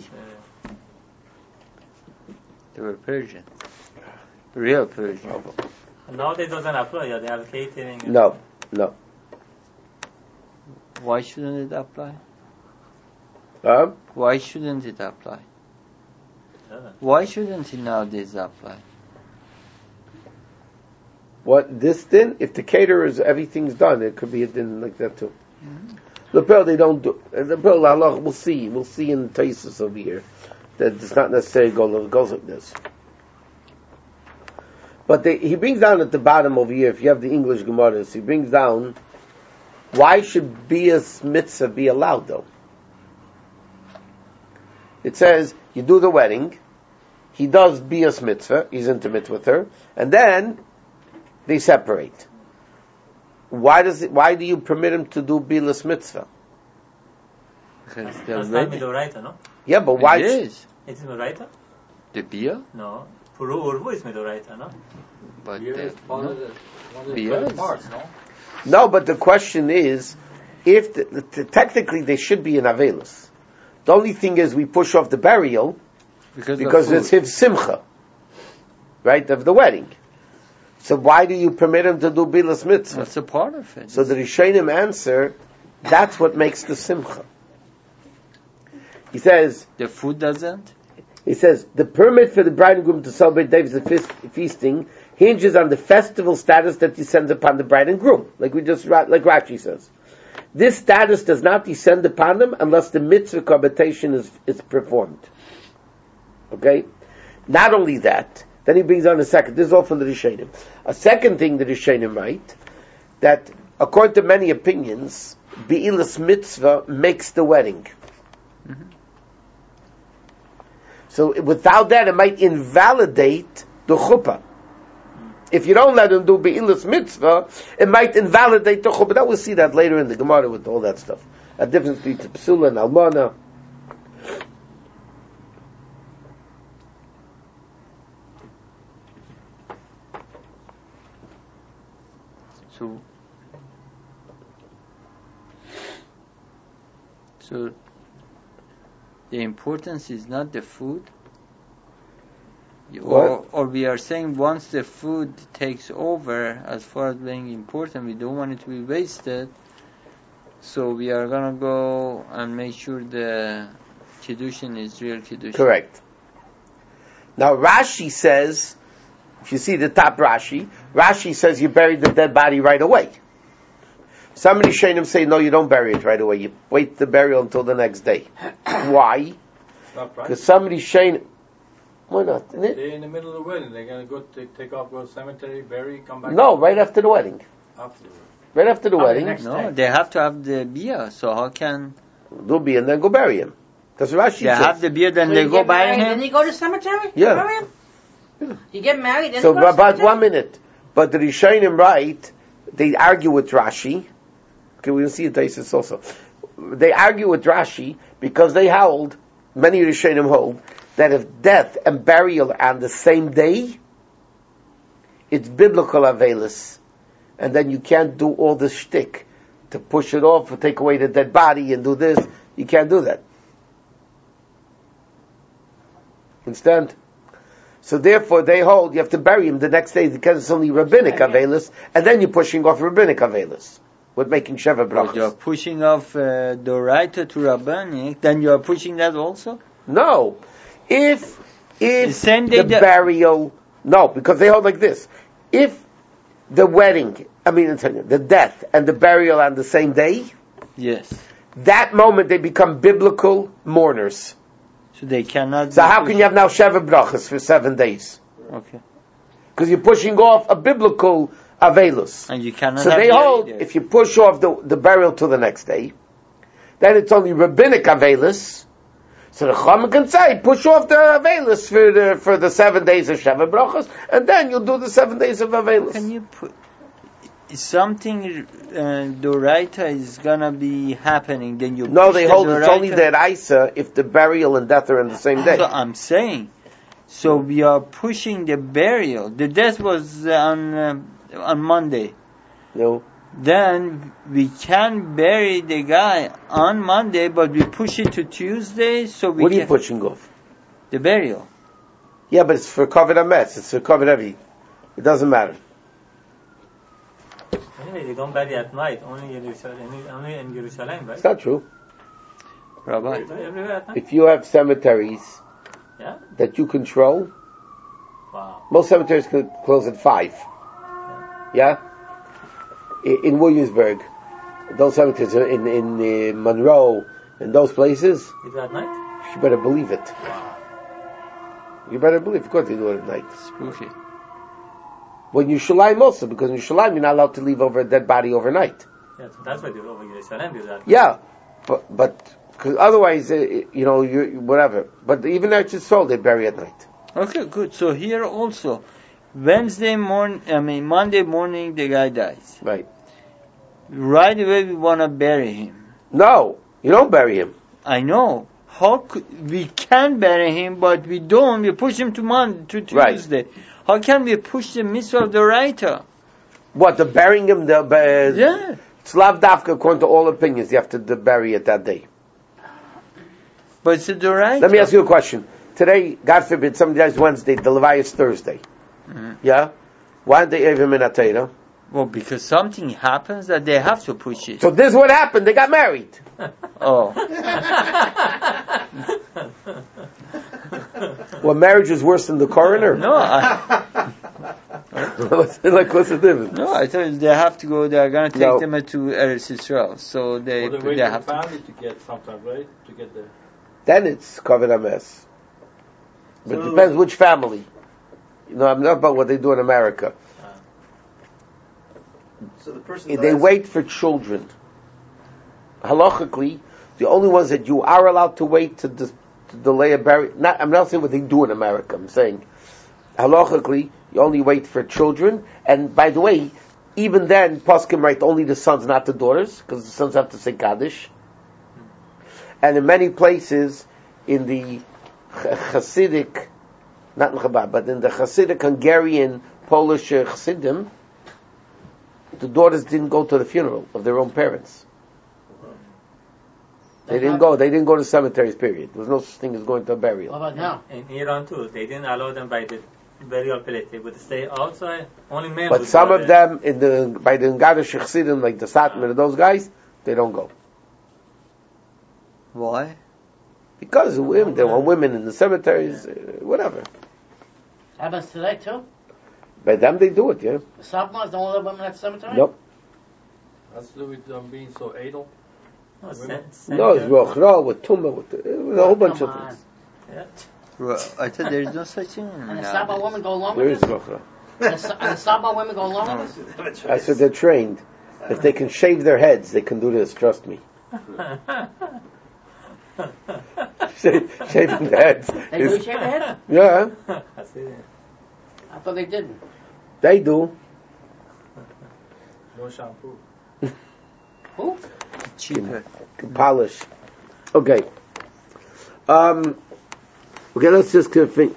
They were Persian. Real Persian. Nowadays doesn't apply. They have catering. No. Why shouldn't it apply? Huh? Why shouldn't it apply? Why shouldn't it nowadays apply? What, this din? If the caterers, everything's done, it could be a din like that too. The pearl they don't do. The pearl, Allah, we'll see in the Taisus over here that it's not necessarily goes like this. But he brings down at the bottom over here, if you have the English Gemaras, he brings down, why should Bias Mitzvah be allowed though? It says, you do the wedding, he does Bias Mitzvah, he's intimate with her, and then they separate. Why do you permit him to do bilas mitzvah? Because That's not midoraita, no? Yeah, but why? It is. It's midoraita? The beer? No. Puru urvu is midoraita, no? But Beer is part of the one of the Beer 12 is- parts, no? No, but the question is, if technically they should be in Avelis. The only thing is we push off the burial because it's his simcha, right, of the wedding. So why do you permit him to do bilas mitzvah? That's a part of it. So the Rishonim answer, that's what makes the simcha. He says, The food doesn't? the permit for the bride and groom to celebrate days of feasting hinges on the festival status that descends upon the bride and groom, like Rashi says. This status does not descend upon them unless the mitzvah cohabitation is performed. Okay? Not only that, then he brings on a second, this is all from the Rishonim. A second thing the Rishonim write, that according to many opinions, Be'ilas mitzvah makes the wedding. Mm-hmm. So without that, it might invalidate the chuppah. If you don't let him do Be'ilas mitzvah, it might invalidate the chuppah. That we'll see that later in the Gemara with all that stuff. A difference between psula and almana. So the importance is not the food? Or we are saying once the food takes over, as far as being important, we don't want it to be wasted, so we are going to go and make sure the Kiddushin is real Kiddushin. Correct. Now Rashi says, if you see the top Rashi says you bury the dead body right away. Some Rishonim say, no, you don't bury it right away. You wait the burial until the next day. Why? Because some Rishonim... Why not? They're in the middle of the wedding. They're going to go take off, go to the cemetery, bury, come back. No, right after the wedding. Afterwards. Right after the wedding. No, they have to have the beer, so how can... Do beer and then go bury him. That's what Rashi They says. have the beer, then So they you go get buy married, him? Then you go to cemetery? Yeah. Bury him? You get married, then So you go to about cemetery? 1 minute. But the Rishonim write, they argue with Rashi. Okay, we'll see it also. They argue with Rashi because they hold, many Rishonim hold, that if death and burial are on the same day, it's biblical avelis. And then you can't do all this shtick to push it off or take away the dead body and do this. You can't do that. Understand? So therefore they hold you have to bury him the next day because it's only rabbinic avelis, and then you're pushing off rabbinic avelis with making sheva brachas. You're pushing off Doraita to Rabbanic, then you're pushing that also? No. If The same day the burial, no, because they hold like this. If the wedding, the death and the burial on the same day, Yes. that moment they become biblical mourners. So they cannot... So how can you have now sheva brachas for 7 days? Okay. Because you're pushing off a biblical avelus. And you cannot So have they the hold, idea. if you push off the burial to the next day, then it's only rabbinic avelus. So the Chacham can say, push off the avelus for the 7 days of Sheva Brachos, and then you'll do the 7 days of avelus. Can you put... Something Doraita is gonna be happening, then you No, push they the hold it's only Doraita. the Isa if the burial and death are on the same day. So I'm saying, so we are pushing the burial. The death was on Monday. No. Then we can bury the guy on Monday, but we push it to Tuesday, so we What are you can... pushing off? The burial. Yeah, but it's for covered ametz. It's for covered heavy. It doesn't matter. Anyway, you don't bury at night, only in Yerushalayim, right? It's not true. Rabbi. Everywhere at night? If you have cemeteries Yeah? that you control, Wow. most cemeteries can close at 5. Yeah? In Williamsburg, those cemeteries are in Monroe, and those places, Is it at night? you better believe it. Wow. You better believe it. Of course they do it at night. Spooky. When you Yerushalayim also, because in Yerushalayim you're not allowed to leave over a dead body overnight. Yeah, so that's why they over Yerushalayim do that. Yeah, but because otherwise, you whatever. But even Eretz Yisrael they bury at night. Okay, good. So here also, Monday morning, the guy dies. Right. Right away, we want to bury him. No, you don't bury him. I know. We can bury him, but we don't. We push him to Tuesday. Right. How can we push the mitzvah of the writer? What, the burying him? Yeah. It's lav dafka according to all opinions. You have to bury it that day. But it's the writer. Let me ask you a question. Today, God forbid, somebody dies Wednesday, the Levi is Thursday. Mm-hmm. Yeah? Why did they have him in a Torah? Well, because something happens that they have to push it. So this is what happened. They got married. Oh. Well, marriage is worse than the coroner? No. What's the difference? No, I thought they have to go. They are going to take them to Eretz Yisrael. So they have to family to get sometimes, right? To get there. Then it's covered a mess. But it depends which family. I'm not about what they do in America. So the person they wait for children. Halachically, the only ones that you are allowed to wait to delay a burial. I'm not saying what they do in America. I'm saying halachically, you only wait for children. And by the way, even then, Poskim write only the sons, not the daughters, because the sons have to say Kaddish. And in many places, in the Hasidic, not in Chabad, but in the Hasidic Hungarian Polish Chassidim, the daughters didn't go to the funeral of their own parents. They didn't go. They didn't go to cemeteries. Period. There was no such thing as going to a burial. What about now? In Iran too, they didn't allow them by the burial place. They would stay outside. Only men. But some of them by the Ungarish Chassidim, like the Satmar and those guys, they don't go. Why? Because women, they want women in the cemeteries, whatever. Happens today too? By them they do it, yeah. The Satmars don't let women at the cemetery? Nope. That's to do with them being so anal. No, it's Rochra with Tumah, with a whole bunch of things. Yeah. I thought there is no such thing. And the Satmar women go along There with is it? Rochra. And the Satmar women go along with it? That's what they're trained. If they can shave their heads, they can do this, trust me. Shaving their heads. They do shave their head? Yeah. I thought they didn't. They do. No shampoo. Who? Cheaper. Can polish. Okay. Okay, let's just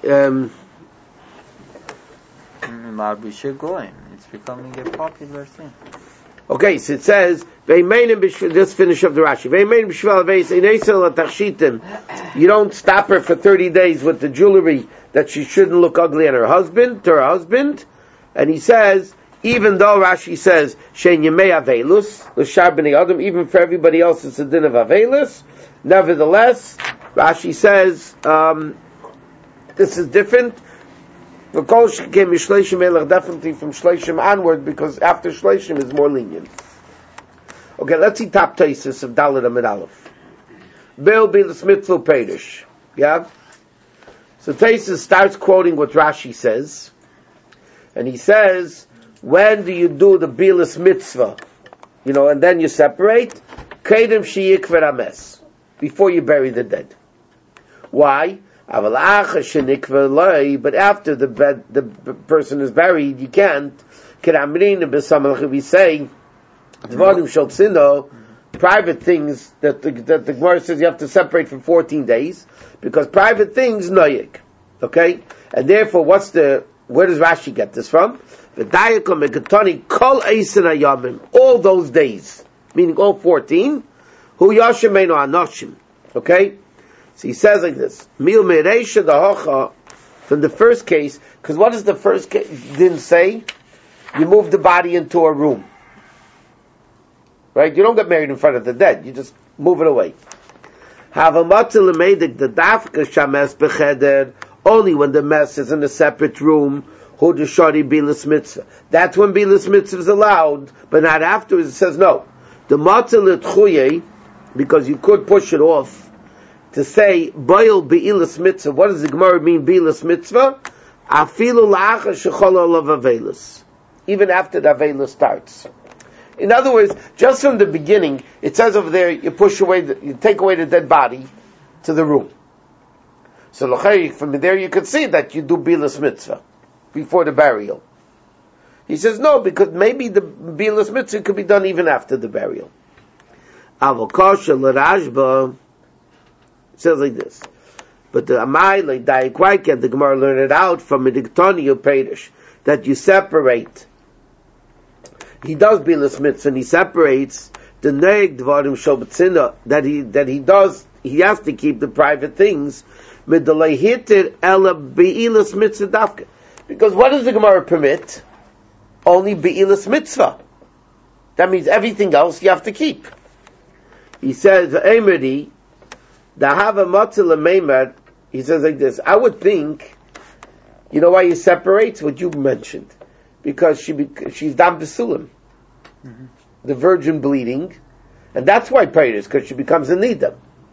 Marbisha going. It's becoming a popular thing. Okay, so it says, just finish up the Rashi. You don't stop her for 30 days with the jewelry that she shouldn't look ugly at her husband, and he says, even though Rashi says, Shein Yemei Avelus, L'shar b'nei Adam, even for everybody else it's a din of Avelus, nevertheless, Rashi says, this is different. Definitely from Shleishim onward, because after Shleishim is more lenient. Okay, let's see top thesis of Dalet Amid Aleph. Bil Bilas Mitzvah Peidish. Yeah? So thesis starts quoting what Rashi says, and he says, when do you do the Bilas Mitzvah? And then you separate. Kedem Shiyik Verames. Before you bury the dead. Why? But after the person is buried, you can't. We say, private things that the Gemara says you have to separate for 14 days, because private things, noyik. Okay? And therefore, where does Rashi get this from? All those days, meaning all 14, hu yashem anoshim. Okay? So he says like this: Mil mereisha dahacha, from the first case, because what does the first case didn't say? You move the body into a room, right? You don't get married in front of the dead; you just move it away. Only when the mess is in a separate room. Hu deshari bilas mitzvah. That's when bilas mitzvah is allowed, but not afterwards. It says no. The matzah letchuye, because you could push it off. To say boil beilas mitzvah, what does the Gemara mean beilas mitzvah? Afilu la'achar shechol olav avelus, even after the avelus starts. In other words, just from the beginning, it says over there, you take away the dead body to the room. So from there you could see that you do bilas mitzvah. before the burial. He says no, because maybe the Bilas Mitzvah could be done even after the burial. Avokosha l'Rashba says like this. But the Amai, like Daikwaike, the Gemara learned it out from a Diktoni of Pedish, that you separate. He does Bilas Mitzvah, and he separates the Neig Dvarim Shobatzina, that he has to keep the private things, Midalei Hitir Ela Be'ilas Mitzvah Dafka. Because what does the Gemara permit? Only Be'ilas Mitzvah. That means everything else you have to keep. He says, Eimeri, Dahava Matzah Meimer, he says like this, I would think, you know why he separates? What you mentioned. Because she's Dam Besulim. Mm-hmm. The virgin bleeding. And that's why prayer is, because she becomes a Nida.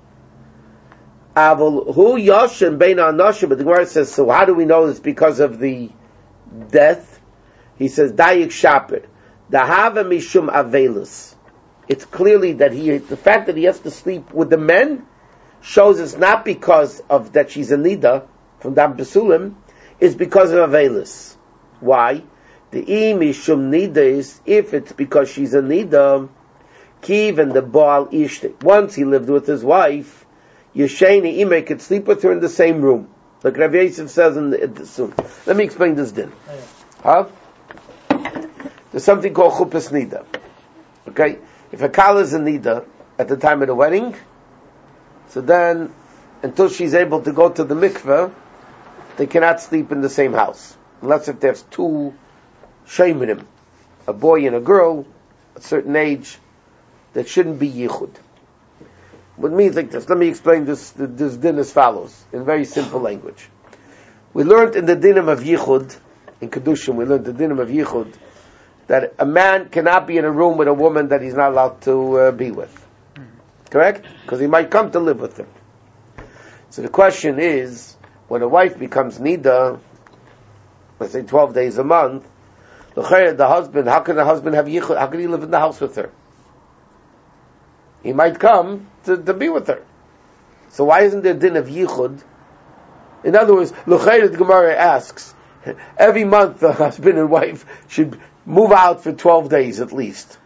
Avol Hu Yoshem Bein Anoshim, but the Gemara says, so how do we know it's because of the death? He says, Dayik Shaper. Dahava Mishum Avelus. It's clearly that the fact that he has to sleep with the men shows it's not because of that she's a Nida from Dam Besulim, it's because of Avelus. Why? The Mishum Nida is, if it's because she's a Nida, Kiv and the Baal Ishtik. Once he lived with his wife, Yesheni Ime could sleep with her in the same room. Like Rav Yosef says in the soon. Let me explain this din. Huh? There's something called Chuppah Nida. Okay? If a Kala is a Nida at the time of the wedding, so then, until she's able to go to the mikveh, they cannot sleep in the same house. Unless if there's two shayminim, a boy and a girl, a certain age, that shouldn't be yichud. What it means like this. Let me explain this din as follows, in very simple language. We learned in the dinim of yichud, in Kedushim, we learned the dinim of yichud, that a man cannot be in a room with a woman that he's not allowed to be with. Correct? Because he might come to live with her. So the question is, when a wife becomes nida, let's say 12 days a month, the husband, how can the husband have yichud? How can he live in the house with her? He might come to be with her. So why isn't there din of yichud? In other words, the Gemara asks, every month the husband and wife should move out for 12 days at least.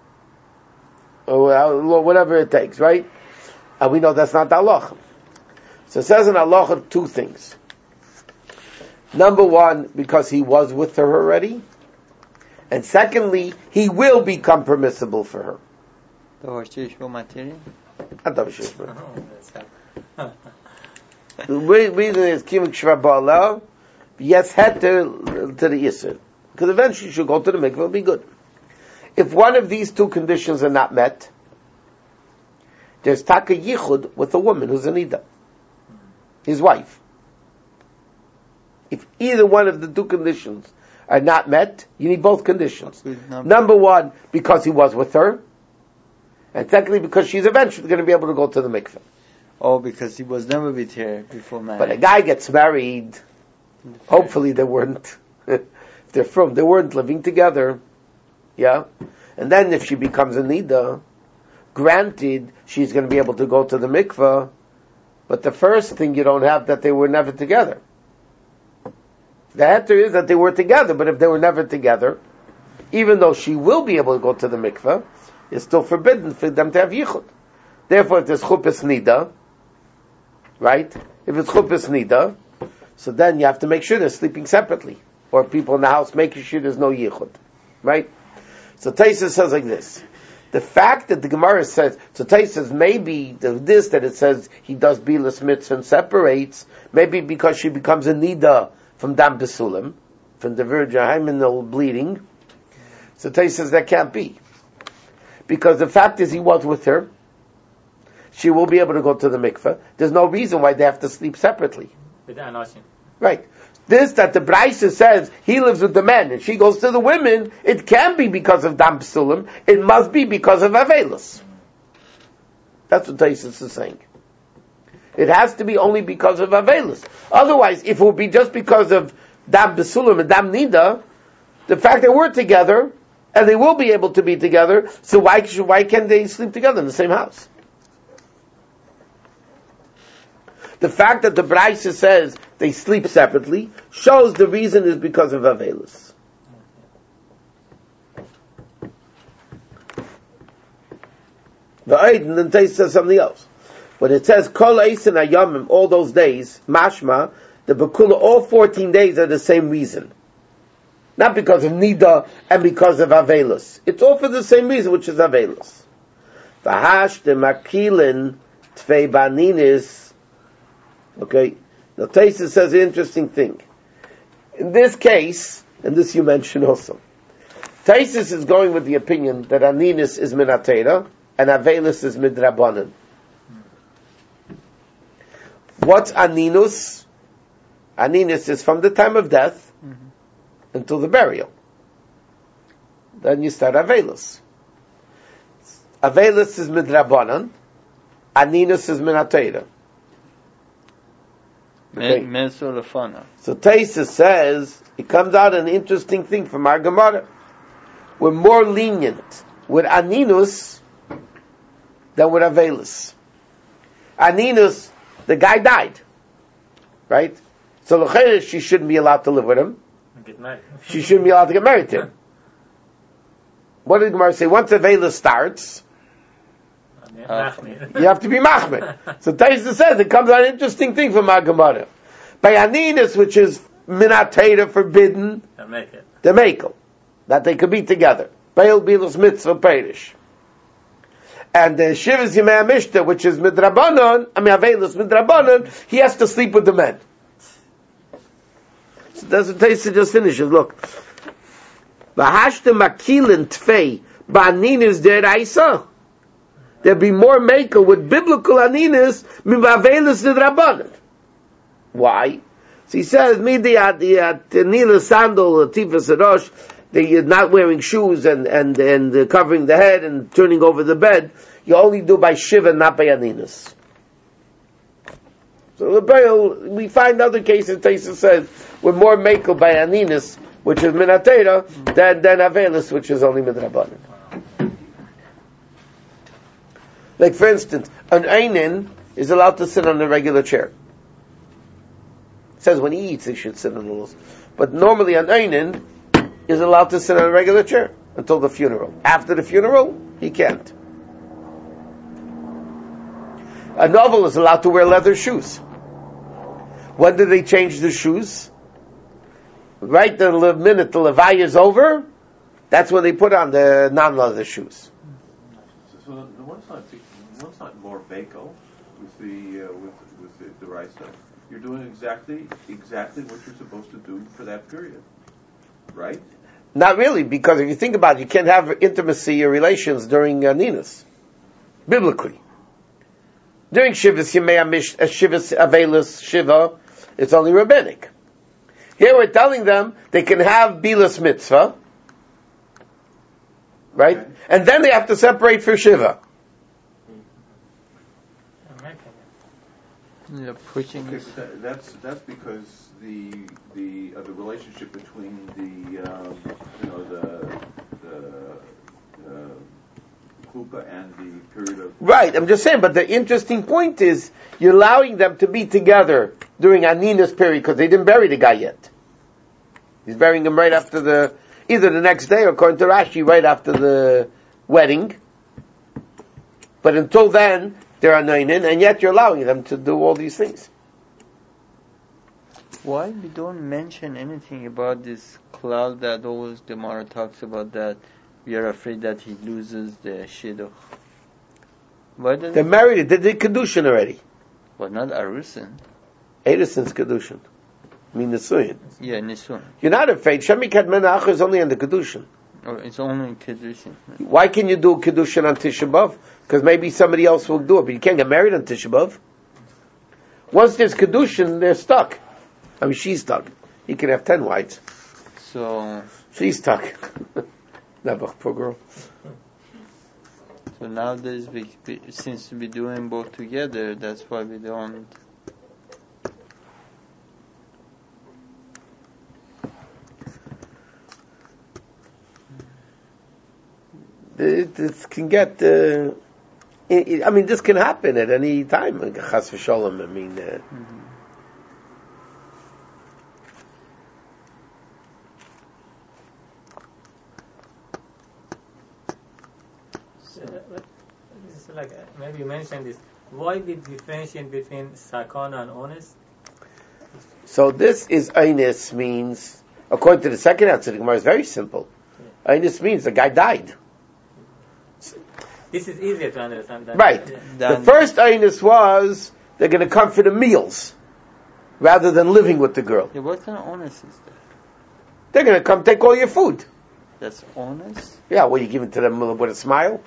Or whatever it takes, right? And we know that's not the halacha. So it says in halacha two things. Number one, because he was with her already. And secondly, he will become permissible for her. The reason is Kimik Shvabala, yes, heter to the Yisr. Because eventually she'll go to the mikveh, it'll be good. If one of these two conditions are not met, there's taka yichud with a woman who's a nida, his wife. If either one of the two conditions are not met, you need both conditions. Number one, because he was with her, and secondly, because she's eventually going to be able to go to the mikveh. Oh, because he was never with her before marriage. But a guy gets married, hopefully they weren't, if they weren't living together, yeah? And then if she becomes a nida, granted, she's going to be able to go to the mikveh, but the first thing you don't have that they were never together. The answer is that they were together, but if they were never together, even though she will be able to go to the mikveh, it's still forbidden for them to have yichud. Therefore, if there's chuppah nida, right? If it's chuppah nida, so then you have to make sure they're sleeping separately, or people in the house making sure there's no yichud, right? So Taisa says like this: the fact that the Gemara says, so Taisa says maybe this that it says he does bilas mitzvah and separates, maybe because she becomes a nida from dam besulim, from the virgin hymenal bleeding. So Taisa says that can't be. Because the fact is he was with her, she will be able to go to the mikveh. There's no reason why they have to sleep separately. With the anoshim. Right. This that the Braisa says he lives with the men and she goes to the women, it can be because of Dam Psulim, it must be because of Avelus. That's what Taisus is saying. It has to be only because of Avelus. Otherwise, if it would be just because of Dam Psulim and Dam Nida, the fact that we're together, and they will be able to be together, so why can't they sleep together in the same house? The fact that the Braisa says they sleep separately, shows the reason is because of Avelis. And then Tais says something else. When it says Kol Eisen Ayamim, all those days, Mashma, the Bekula, all 14 days are the same reason. Not because of Nida and because of Avelis. It's all for the same reason, which is Avelis. Vahash de Makilin Tvei Baninis. Okay, now Taisa says an interesting thing. In this case, and this you mentioned also, Taisis is going with the opinion that Aninis is Minatera and Avelis is Midrabanan. What's Aninus? Aninus is from the time of death until the burial. Then you start Avelis. Avelis is Midrabanan. Aninus is Minatera. Okay. So Taisa says, it comes out an interesting thing from our Gemara. We're more lenient with Aninus than with Avelis. Aninus, the guy died. Right? So l'chayr, she shouldn't be allowed to live with him. Get married. She shouldn't be allowed to get married to him. What did Gemara say? Once Avelis starts, you have to be machmir. So Taisa says it comes out an interesting thing from our Gemara. By Aninus, which is minatera, forbidden, the mekel, that they could be together. Beil bilus mitzvah perish. And the Shivas Yimei Mishta, which is midrabanon, Avelis midrabanon, he has to sleep with the men. So that's what Taisa just finishes. Look, v'hashta makilin tfei ba'aninus deraisa. There'll be more maker with biblical aninus min ba'avelis midrabanon. Why? So he says, nila sandal, tifas arosh, you're not wearing shoes and covering the head and turning over the bed. You only do by shiva, not by aninus. So the Baal, we find other cases. Taisa says we're more makel by aninus, which is minatera, than avelis, which is only midrabanan. Like for instance, an einin is allowed to sit on a regular chair. It says when he eats, he should sit on the walls. But normally an einin is allowed to sit on a regular chair until the funeral. After the funeral, he can't. A novel is allowed to wear leather shoes. When do they change the shoes? Right the minute the Levaya is over, that's when they put on the non-leather shoes. So one's not more bakel with the right stuff. You're doing exactly what you're supposed to do for that period, right? Not really, because if you think about it, you can't have intimacy or relations during Ninas, biblically. During Shivas Yimei Shivas Avelis Shiva, it's only rabbinic. Here we're telling them they can have Bilas Mitzvah, right? Okay. And then they have to separate for Shiva. Yeah, pushing. Okay, but that's because the relationship between the chuppah and the period of right. I'm just saying, but the interesting point is you're allowing them to be together during Anina's period because they didn't bury the guy yet. He's burying him right after either the next day or according to Rashi right after the wedding. But until then, they're anointed, and yet you're allowing them to do all these things. Why we don't mention anything about this cloud that always the Gemara talks about, that we are afraid that he loses the shidduch? Why they're married. They did kedushin already. But not arusin. Erusin's kedushin. I mean nisuyin. Yeah, nisuyin. You're not afraid. Shemikad menach is only on the kedushin. Oh, it's only kedushin. Why can you do kedushin on Tisha B'Av? Because maybe somebody else will do it, but you can't get married on Tisha B'Av. Once there's kedushin, they're stuck. I mean, she's stuck. He can have 10 wives. So she's stuck. Never, poor girl. So nowadays, since we doing both together, that's why we don't. This can get. I mean, this can happen at any time. Chas v'sholom. I mean. This is like maybe you mentioned this. Why we differentiate between sakana and honest? So this is Einis means, according to the second answer, the Gemara is very simple. Einis means the guy died. This is easier to understand. Right. Yeah. The first Einis was they're going to come for the meals rather than living with the girl. Yeah, what kind of honest is that? They're going to come take all your food. That's honest? Yeah, what, you give it to them with a smile?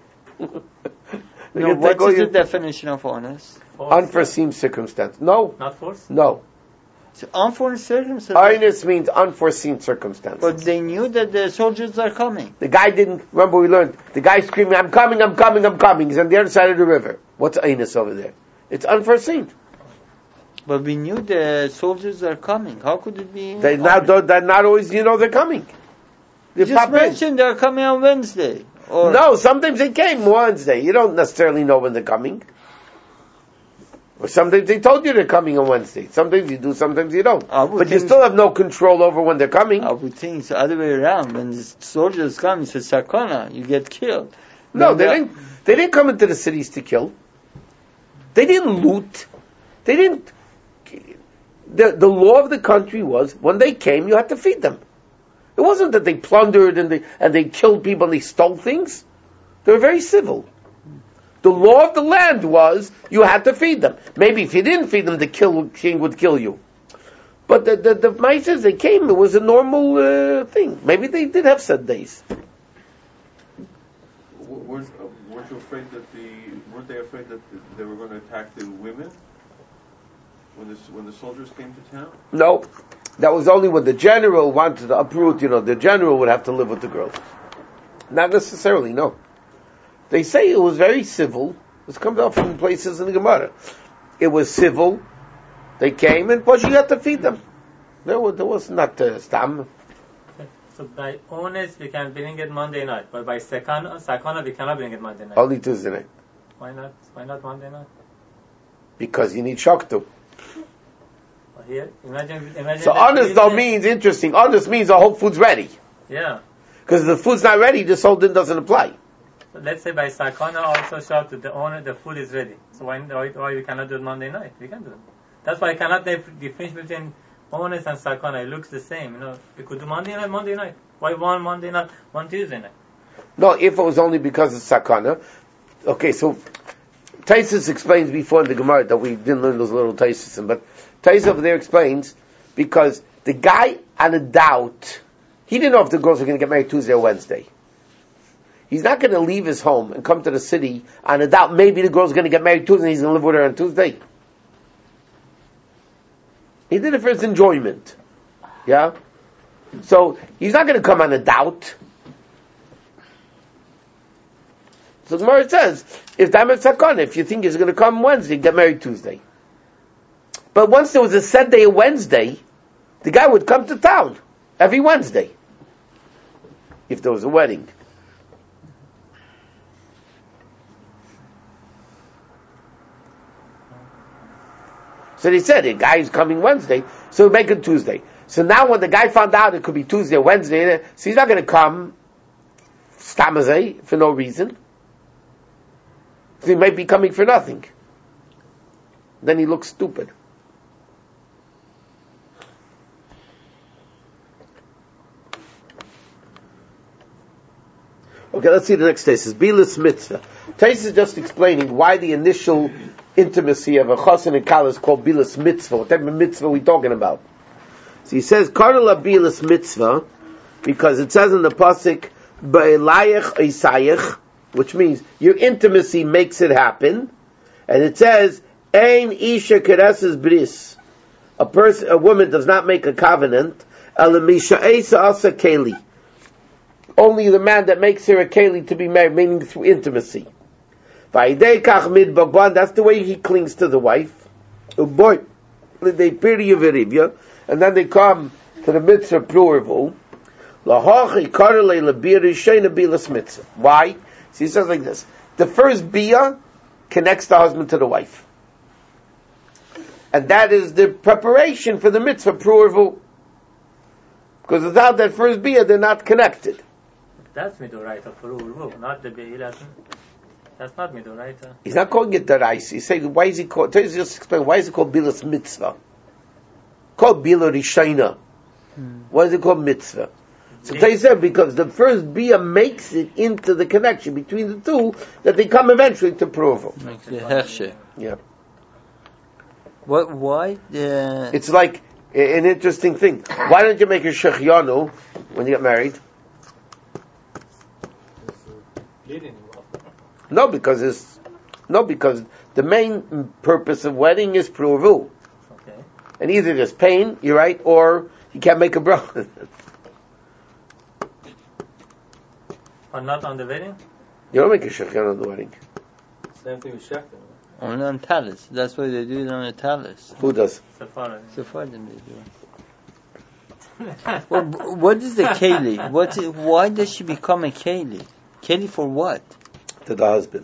No, what is the definition of honest? Unforeseen circumstance. No. Not force? No. So unforeseen circumstances. Einis means unforeseen circumstances. But they knew that the soldiers are coming. The guy didn't, remember we learned, the guy screaming, I'm coming, I'm coming, I'm coming. He's on the other side of the river. What's Einis over there? It's unforeseen. But we knew the soldiers are coming. How could it be? They're not always, they're coming. They You just pop in. mentioned they're coming on Wednesday. Or No, sometimes they came Wednesday. You don't necessarily know when they're coming. Or sometimes they told you they're coming on Wednesday. Sometimes you do, sometimes you don't. But you still have no control over when they're coming. I would think it's the other way around. When the soldiers come, it's a sakana. You get killed. No, Then they didn't come into the cities to kill. They didn't loot. They didn't. The law of the country was when they came, you had to feed them. It wasn't that they plundered and they killed people and they stole things. They were very civil. The law of the land was you had to feed them. Maybe if you didn't feed them, the king would kill you. But the mice, they came, it was a normal thing. Maybe they did have set days. Weren't they afraid that they were going to attack the women when the soldiers came to town? No. That was only when the general wanted to uproot, the general would have to live with the girl. Not necessarily, no. They say it was very civil. This comes out from places in the Gemara. It was civil. They came and plus you had to feed them. There was not stam. So by honest we can bring it Monday night, but by sakana we cannot bring it Monday night. Only Tuesday night. Why not? Why not Monday night? Because you need shaktu. Here, imagine. So honest though means interesting. Honest means the whole food's ready. Yeah. Because if the food's not ready, this whole din doesn't apply. So let's say by sakana also show up to the owner the food is ready. So why we cannot do it Monday night? We can do it. That's why I cannot differentiate between honest and sakana. It looks the same. We could do Monday night. Why one Monday night, one Tuesday night? No, if it was only because of sakana. Okay, so Taisus explains before in the Gemara that we didn't learn those little Taisus, but Taisus over there explains because the guy on a doubt, he didn't know if the girls were going to get married Tuesday or Wednesday. He's not going to leave his home and come to the city on a doubt maybe the girl's going to get married Tuesday and he's going to live with her on Tuesday. He did it for his enjoyment. Yeah? So, he's not going to come on a doubt. So the Gemara says, if that meant sakana, if you think he's going to come Wednesday, get married Tuesday. But once there was a set day of Wednesday, the guy would come to town every Wednesday. If there was a wedding. So they said, the guy is coming Wednesday, so we'll make it Tuesday. So now when the guy found out it could be Tuesday or Wednesday, so he's not going to come stamazay for no reason. So he might be coming for nothing. Then he looks stupid. Okay, let's see the next case. It's Bilas Mitzvah. Tais is just explaining why the initial intimacy of a chassan and kala is called Bilas Mitzvah. What type of mitzvah are we talking about? So he says, Karnala Bilas Mitzvah, because it says in the pasuk, Ba'elayach Isayach, which means your intimacy makes it happen. And it says, Ein Isha Kereses Bris. A woman does not make a covenant, Elamisha Esa Asa Keli. Only the man that makes her a keli to be married, meaning through intimacy. That's the way he clings to the wife. And then they come to the mitzvah plurival. Why? So he says like this. The first bia connects the husband to the wife. And that is the preparation for the mitzvah plurival. Because without that first bia, they're not connected. That's midoraita for urvu, not the be'ilat. That's not midoraita. He's not calling it deraisa. He's saying, why is he called? Just explain, why is it called bilas mitzvah? Called bila rishayna. Why is it called mitzvah? So they said because the first bia makes it into the connection between the two that they come eventually to prove. Makes the hechsher. Yeah. What? Why? It's like an interesting thing. Why don't you make a shechianu when you get married? No, because the main purpose of wedding is pruvu. Okay. And either there's pain, you're right, or you can't make a bracha. Or not on the wedding? You don't make a shechianu on the wedding. Same thing with shechting. On talis. That's why they do it on a talis. Who does? Sephardim. Sephardim they do it. Well, what is the keli? Why does she become a keli? Keli for what? To the husband.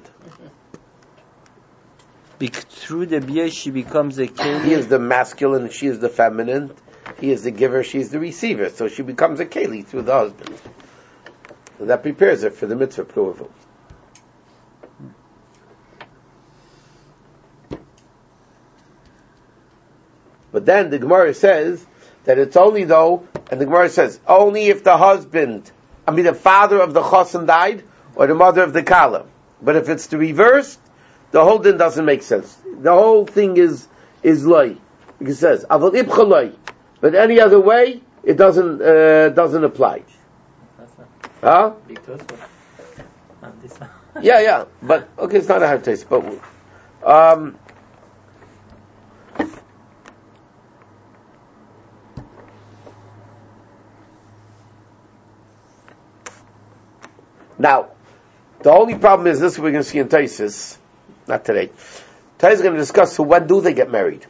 Through the bia she becomes a keli. He is the masculine, she is the feminine. He is the giver, she is the receiver. So she becomes a keli through the husband. And that prepares her for the mitzvah pruvu. But then the Gemara says that it's only though, and the Gemara says, only if the father of the chosin died, or the mother of the kala. But if it's the reverse, the whole din doesn't make sense. The whole thing is loy. It says, avol ibcha loy. But any other way, it doesn't apply. Huh? Yeah. But, okay, it's not a hard taste, but, now, the only problem is this we're going to see in Taisis, not today. Taisis is going to discuss, so when do they get married?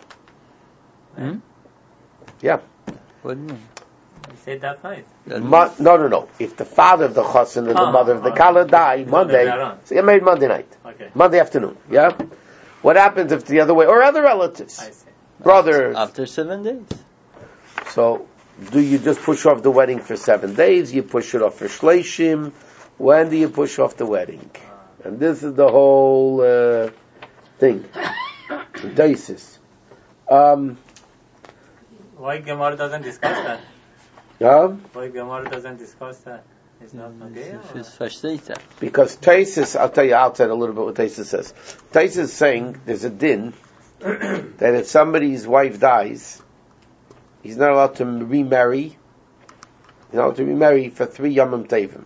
Yeah. What do you mean? You said that night. No. If the father of the chosin and the mother of the kala die Monday, so they get married Monday night. Okay. Monday afternoon, yeah? What happens if the other way, or other relatives? I see. Brothers. After 7 days. So, do you just push off the wedding for 7 days? You push it off for shleishim? When do you push off the wedding? And this is the whole thing. Daisis. Why Gemara doesn't discuss that? Why Gemara doesn't discuss that? It's not okay. Because Taisis, I'll tell you outside a little bit what Taisis says. Taisis is saying there's a din that if somebody's wife dies, he's not allowed to remarry. He's not allowed to remarry for 3 Yomim Tevim.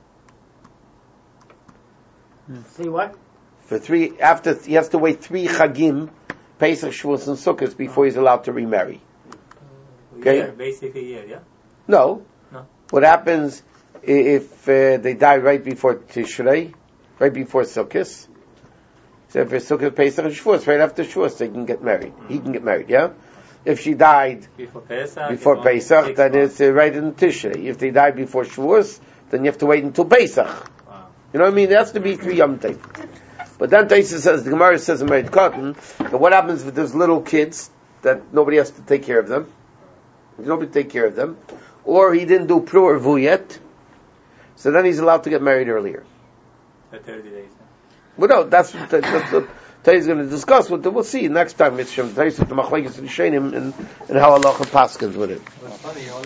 See what? For 3, after he has to wait 3 Chagim, Pesach, Shavuos, and Sukkot before he's allowed to remarry. Okay? Yeah, basically a year, yeah? No. What happens if they die right before Tishrei, right before Sukkot? So for Sukkot, Pesach, and Shavuos, right after Shavuos, they can get married. He can get married, yeah? If she died before Pesach, then it's right in Tishrei. If they died before Shavuos, then you have to wait until Pesach. Wow. You know what I mean? It has to be 3 Yom Tov. But then Taisa says, the Gemara says in Merid Cotton, that what happens if there's little kids that nobody has to take care of them? Nobody take care of them. Or he didn't do Pru or Vu yet. So then he's allowed to get married earlier. For 30 days. Well, no, that's what Taisa is going to discuss. We'll see next time. It's Taisa, the Machlekes Rishonim, and how Allah paskins with it.